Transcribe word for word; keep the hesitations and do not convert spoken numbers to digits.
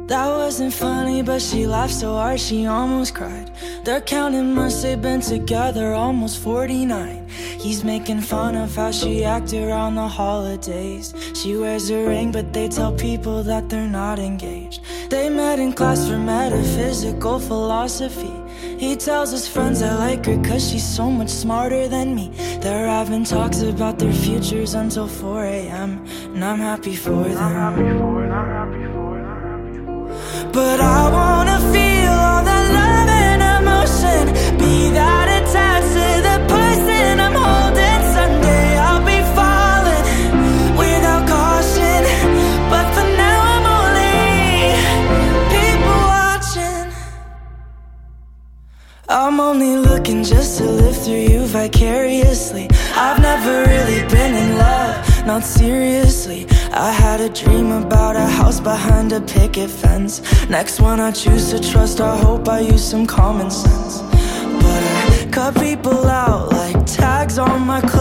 That wasn't funny, but she laughed so hard she almost cried. They're counting months they've been together, almost forty-nine. He's making fun of how she acted around the holidays. She wears a ring, but they tell people that they're not engaged. They met in class for metaphysical philosophy. He tells his friends I like her cause she's so much smarter than me. They're having talks about their futures until four a m And I'm happy for them. I'm happy for it, I'm happy for it, I'm happy for it. But I wanna feel all that love and emotion, be that attached to the person I'm holding. Someday I'll be falling without caution, but for now I'm only people watching. I'm only looking just to live through you vicariously. I've never really been in love, not seriously. I had a dream about a house behind a picket fence. Next one I choose to trust, I hope I use some common sense. But I cut people out like tags on my clothes.